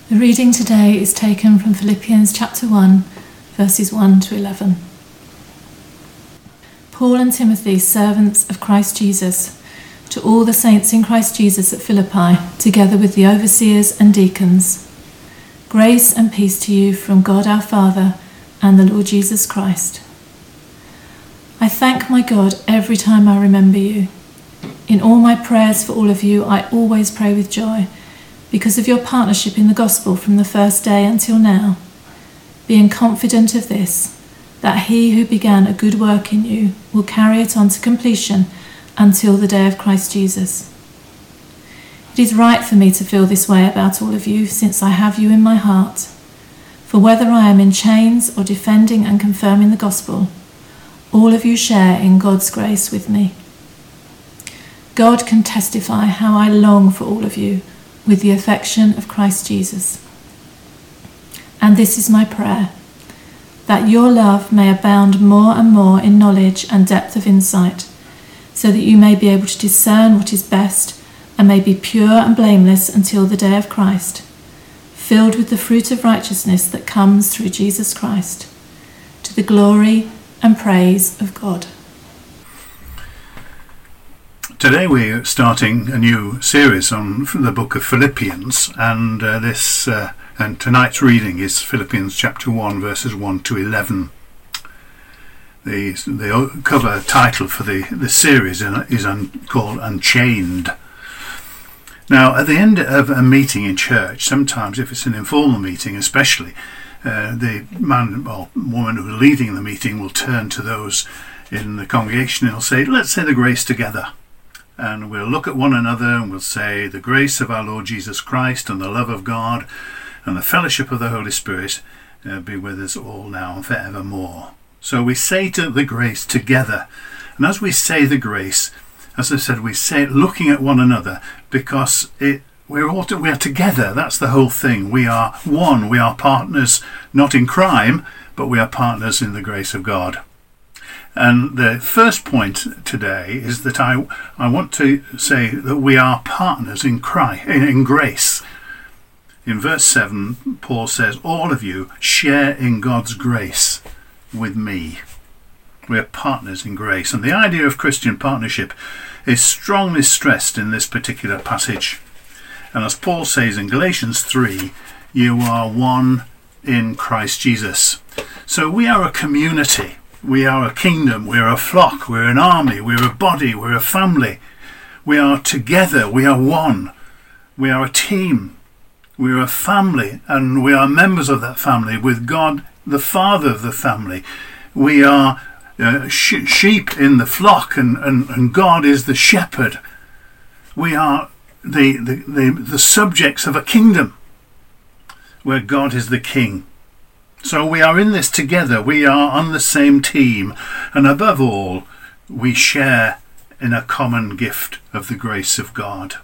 The reading today is taken from Philippians chapter 1, verses 1 to 11. Paul and Timothy, servants of Christ Jesus, to all the saints in Christ Jesus at Philippi, together with the overseers and deacons. Grace and peace to you from God our Father and the Lord Jesus Christ. I thank my God every time I remember you. In all my prayers for all of you, I always pray with joy, because of your partnership in the gospel from the first day until now, being confident of this, that he who began a good work in you will carry it on to completion until the day of Christ Jesus. It is right for me to feel this way about all of you, since I have you in my heart. For whether I am in chains or defending and confirming the gospel, all of you share in God's grace with me. God can testify how I long for all of you with the affection of Christ Jesus. And this is my prayer, that your love may abound more and more in knowledge and depth of insight, so that you may be able to discern what is best and may be pure and blameless until the day of Christ, filled with the fruit of righteousness that comes through Jesus Christ, to the glory and praise of God. Today we're starting a new series on the book of Philippians, and tonight's reading is Philippians chapter 1 verses 1 to 11. The cover title for the series is called Unchained. Now, at the end of a meeting in church, sometimes if it's an informal meeting especially, the man or woman who's leading the meeting will turn to those in the congregation and will say, "Let's say the grace together." And we'll look at one another and we'll say, "The grace of our Lord Jesus Christ and the love of God and the fellowship of the Holy Spirit be with us all now and forevermore." So we say the grace together. And as we say the grace, as I said, we say it looking at one another, because we are together. That's the whole thing. We are one. We are partners, not in crime, but we are partners in the grace of God. And the first point today is that I want to say that we are partners in grace. In verse 7, Paul says, "All of you share in God's grace with me." We're partners in grace. And the idea of Christian partnership is strongly stressed in this particular passage. And as Paul says in Galatians 3, you are one in Christ Jesus. So we are a community. We are a kingdom, we're a flock, we're an army, we're a body, we're a family. We are together, we are one. We are a team, we're a family, and we are members of that family with God, the Father of the family. We are sheep in the flock, and God is the shepherd. We are the subjects of a kingdom where God is the king. So we are in this together, we are on the same team, and above all, we share in a common gift of the grace of God.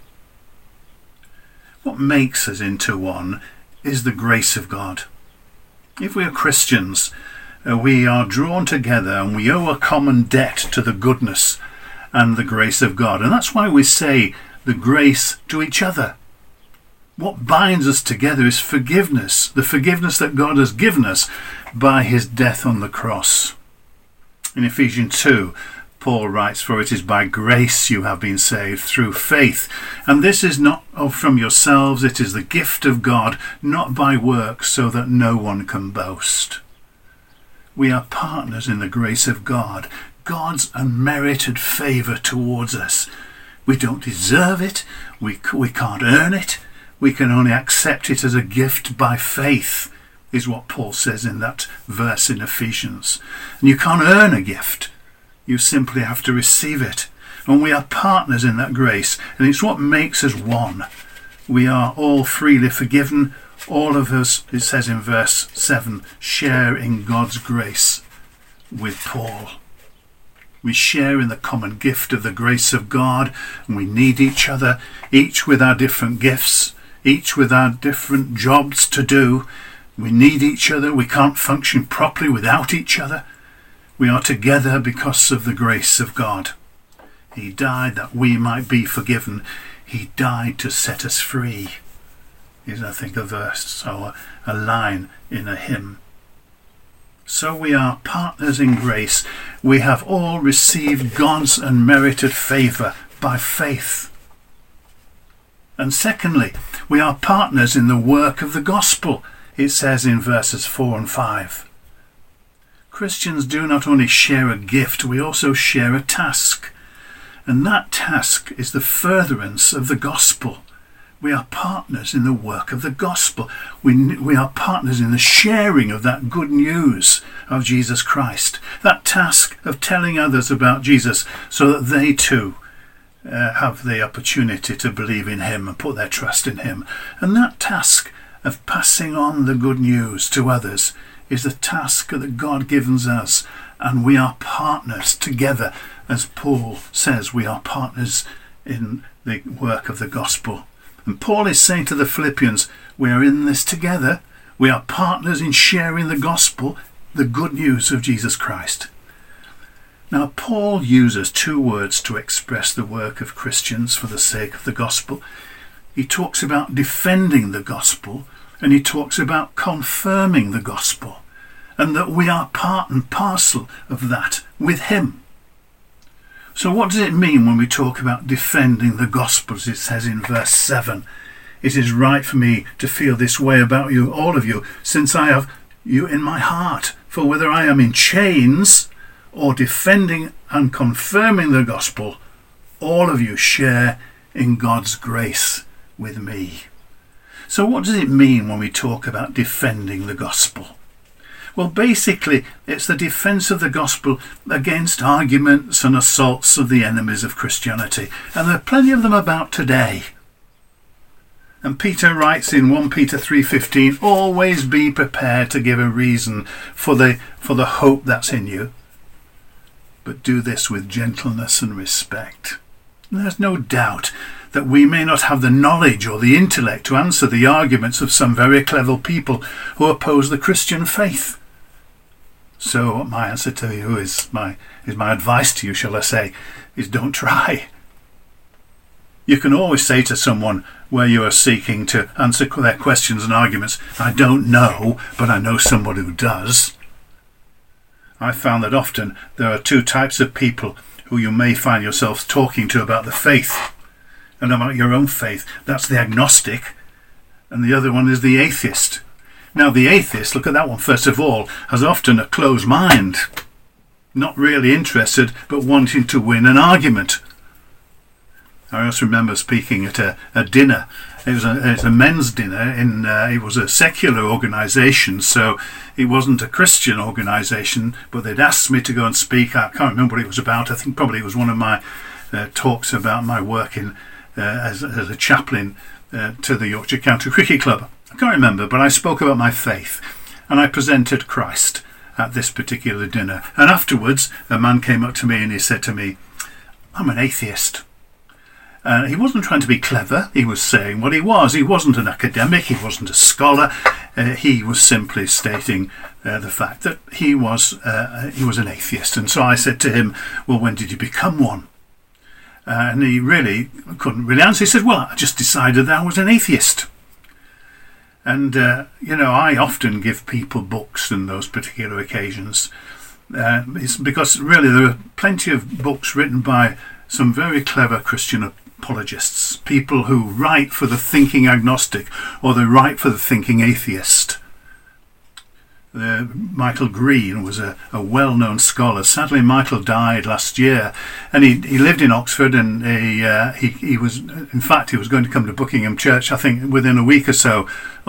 What makes us into one is the grace of God. If we are Christians, we are drawn together and we owe a common debt to the goodness and the grace of God. And that's why we say the grace to each other. What binds us together is forgiveness, the forgiveness that God has given us by his death on the cross. In Ephesians 2, Paul writes, "For it is by grace you have been saved through faith. And this is not from yourselves, it is the gift of God, not by works, so that no one can boast." We are partners in the grace of God, God's unmerited favour towards us. We don't deserve it, we can't earn it. We can only accept it as a gift by faith, is what Paul says in that verse in Ephesians. And you can't earn a gift. You simply have to receive it. And we are partners in that grace. And it's what makes us one. We are all freely forgiven. All of us, it says in verse 7, share in God's grace with Paul. We share in the common gift of the grace of God. And we need each other, each with our different gifts, each with our different jobs to do. We need each other. We can't function properly without each other. We are together because of the grace of God. He died that we might be forgiven. He died to set us free. is, I think, a verse or a line in a hymn. So we are partners in grace. We have all received God's unmerited favour by faith. And secondly, we are partners in the work of the gospel, it says in verses 4 and 5. Christians do not only share a gift, we also share a task. And that task is the furtherance of the gospel. We are partners in the work of the gospel. We are partners in the sharing of that good news of Jesus Christ. That task of telling others about Jesus so that they too have the opportunity to believe in him and put their trust in him. And that task of passing on the good news to others is the task that God gives us. And we are partners together. As Paul says, we are partners in the work of the gospel. And Paul is saying to the Philippians, we are in this together. We are partners in sharing the gospel, the good news of Jesus Christ. Now, Paul uses two words to express the work of Christians for the sake of the gospel. He talks about defending the gospel, and he talks about confirming the gospel, and that we are part and parcel of that with him. So what does it mean when we talk about defending the gospel, as it says in verse 7? It is right for me to feel this way about you, all of you, since I have you in my heart. For whether I am in chains or defending and confirming the gospel, all of you share in God's grace with me. So what does it mean when we talk about defending the gospel? Well, basically, it's the defence of the gospel against arguments and assaults of the enemies of Christianity. And there are plenty of them about today. And Peter writes in 1 Peter 3:15, always be prepared to give a reason for the hope that's in you. But do this with gentleness and respect. And there's no doubt that we may not have the knowledge or the intellect to answer the arguments of some very clever people who oppose the Christian faith. So my answer to you is my advice to you, shall I say, is don't try. You can always say to someone where you are seeking to answer their questions and arguments, I don't know, but I know somebody who does. I've found that often there are two types of people who you may find yourselves talking to about the faith and about your own faith. That's the agnostic, and the other one is the atheist. Now, the atheist, look at that one first of all, has often a closed mind, not really interested, but wanting to win an argument. I also remember speaking at a dinner. It was a men's dinner. It was a secular organisation, so it wasn't a Christian organisation, but they'd asked me to go and speak. I can't remember what it was about. I think probably it was one of my talks about my work as a chaplain to the Yorkshire County Cricket Club. I can't remember, but I spoke about my faith, and I presented Christ at this particular dinner. And afterwards, a man came up to me and he said to me, I'm an atheist. He wasn't trying to be clever. He was saying what he was. He wasn't an academic. He wasn't a scholar. He was simply stating the fact that he was an atheist. And so I said to him, well, when did you become one? And he really couldn't really answer. He said, well, I just decided that I was an atheist. And, I often give people books on those particular occasions. It's because really there are plenty of books written by some very clever Christian apologists, people who write for the thinking agnostic or they write for the thinking atheist. Michael Green was a well-known scholar. Sadly, Michael died last year, and he lived in Oxford, and he was going to come to Buckingham Church, I think, within a week or so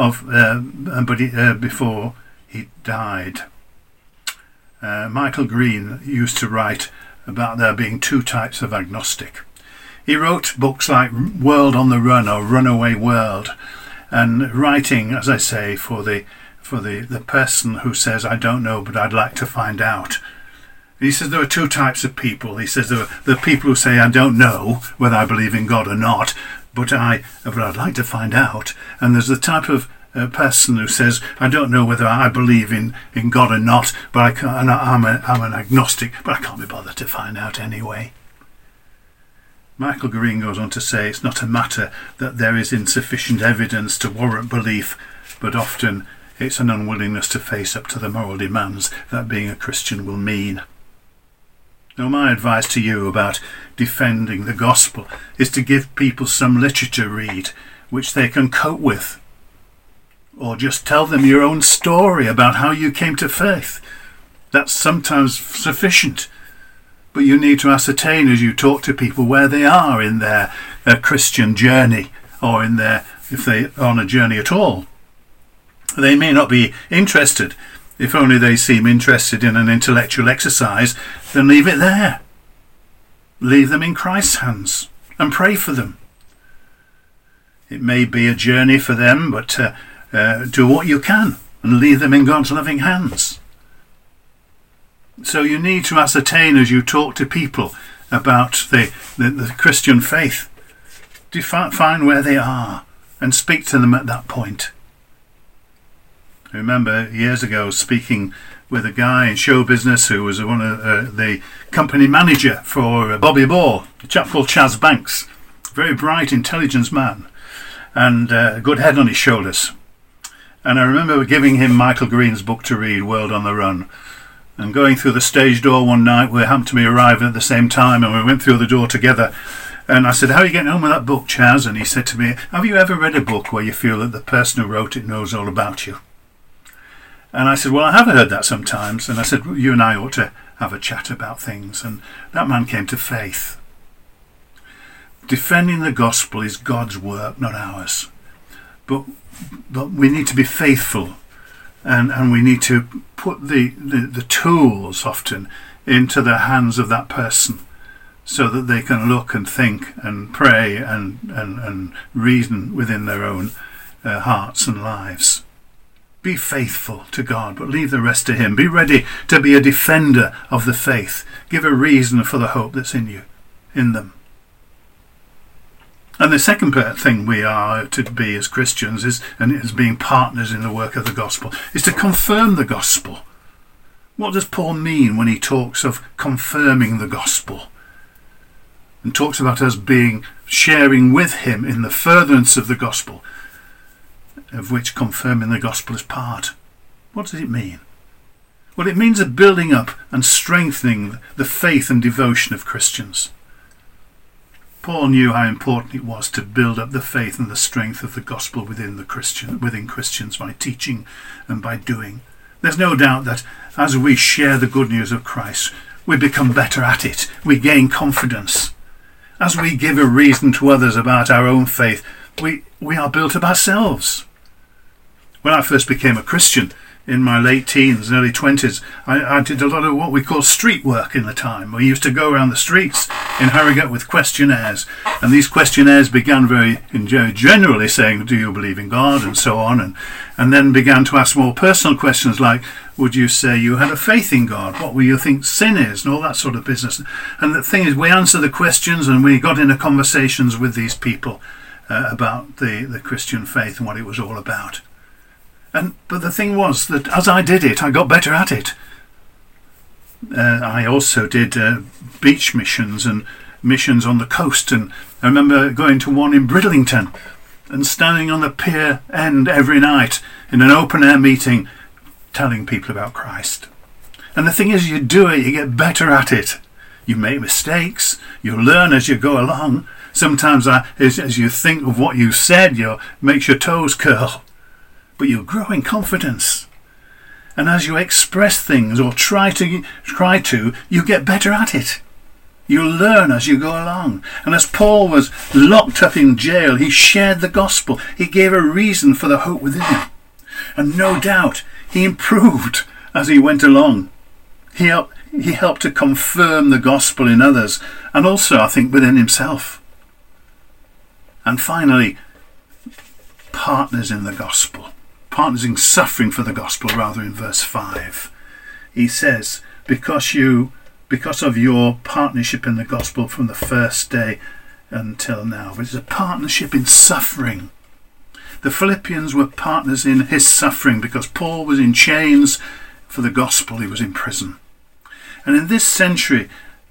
before he died. Michael Green used to write about there being two types of agnostic. He wrote books like World on the Run or Runaway World, and writing, as I say, for the person who says, I don't know, but I'd like to find out. He says there are two types of people. He says there are the people who say, I don't know whether I believe in God or not, but I'd like to find out. And there's the type of person who says, I don't know whether I believe in God or not, but I'm an agnostic, but I can't be bothered to find out anyway. Michael Green goes on to say it's not a matter that there is insufficient evidence to warrant belief, but often it's an unwillingness to face up to the moral demands that being a Christian will mean. Now, my advice to you about defending the gospel is to give people some literature to read which they can cope with, or just tell them your own story about how you came to faith. That's sometimes sufficient, but you need to ascertain as you talk to people where they are in their Christian journey, or if they are on a journey at all. They may not be interested. If only they seem interested in an intellectual exercise, then leave it there. Leave them in Christ's hands and pray for them. It may be a journey for them, but do what you can and leave them in God's loving hands. So you need to ascertain as you talk to people about the Christian faith. Find where they are and speak to them at that point. I remember years ago speaking with a guy in show business who was one of the company manager for Bobby Ball, a chap called Chaz Banks. Very bright, intelligent man, and a good head on his shoulders. And I remember giving him Michael Green's book to read, World on the Run. And going through the stage door one night, we happened to be arriving at the same time, and we went through the door together. And I said, "How are you getting on with that book, Chaz?" And he said to me, "Have you ever read a book where you feel that the person who wrote it knows all about you?" And I said, "Well, I have heard that sometimes." And I said, "You and I ought to have a chat about things." And that man came to faith. Defending the gospel is God's work, not ours. But we need to be faithful, and we need to put the tools often into the hands of that person, so that they can look and think and pray and reason within their own hearts and lives. Be faithful to God, but leave the rest to Him. Be ready to be a defender of the faith. Give a reason for the hope that's in them. And the second thing we are to be as Christians is being partners in the work of the gospel, is to confirm the gospel. What does Paul mean when he talks of confirming the gospel? And talks about us sharing with him in the furtherance of the gospel, of which confirming the gospel is part. What does it mean? Well, it means a building up and strengthening the faith and devotion of Christians. Paul knew how important it was to build up the faith and the strength of the gospel within Christians by teaching and by doing. There's no doubt that as we share the good news of Christ, we become better at it. We gain confidence. As we give a reason to others about our own faith, we are built up ourselves. When I first became a Christian in my late teens and early 20s, I did a lot of what we call street work in the time. We used to go around the streets in Harrogate with questionnaires, and these questionnaires began very generally saying, "Do you believe in God?" and so on, and then began to ask more personal questions like, "Would you say you had a faith in God? What would you think sin is?" and all that sort of business. And the thing is, we answered the questions and we got into conversations with these people about the Christian faith and what it was all about. But the thing was that as I did it, I got better at it. I also did beach missions and missions on the coast, and I remember going to one in Bridlington and standing on the pier end every night in an open air meeting telling people about Christ. And the thing is, you do it, you get better at it. You make mistakes, you learn as you go along. Sometimes as you think of what you said, it makes your toes curl. But you grow in confidence. And as you express things or try to, you get better at it. You learn as you go along. And as Paul was locked up in jail, he shared the gospel. He gave a reason for the hope within him. And no doubt he improved as he went along. He helped to confirm the gospel in others, and also, I think, within himself. And finally, partners in the gospel. Partners in suffering for the gospel, rather, in verse 5. He says, because of your partnership in the gospel from the first day until now. But it's a partnership in suffering. The Philippians were partners in his suffering because Paul was in chains for the gospel. He was in prison. And in this century,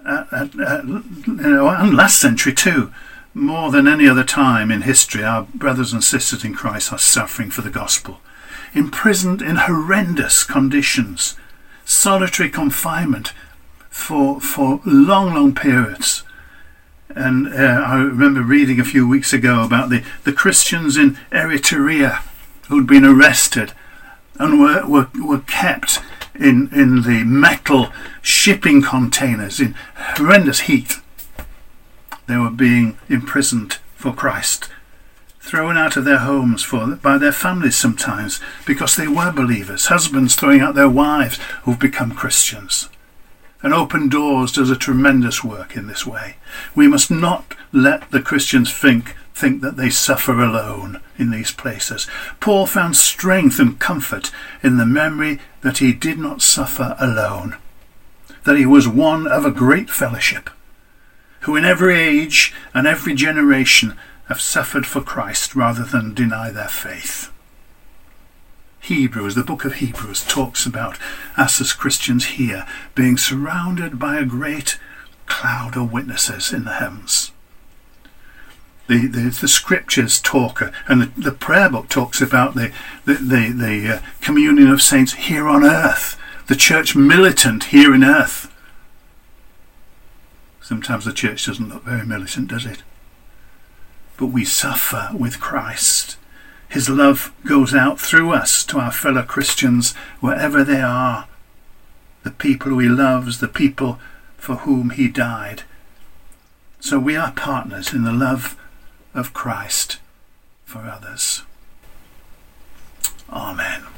and last century too, more than any other time in history, our brothers and sisters in Christ are suffering for the gospel, imprisoned in horrendous conditions, solitary confinement for long periods. And I remember reading a few weeks ago about the Christians in Eritrea who'd been arrested and were kept in the metal shipping containers in horrendous heat. They were being imprisoned for Christ, thrown out of their homes by their families sometimes because they were believers, husbands throwing out their wives who've become Christians. And Open Doors does a tremendous work in this way. We must not let the Christians think that they suffer alone in these places. Paul found strength and comfort in the memory that he did not suffer alone, that he was one of a great fellowship, who in every age and every generation have suffered for Christ rather than deny their faith. The book of Hebrews talks about us as Christians here being surrounded by a great cloud of witnesses in the heavens. The scriptures talk, and the prayer book talks about the communion of saints here on earth, the church militant here in earth. Sometimes the church doesn't look very militant, does it? But we suffer with Christ. His love goes out through us to our fellow Christians wherever they are, the people who he loves, the people for whom he died. So we are partners in the love of Christ for others. Amen.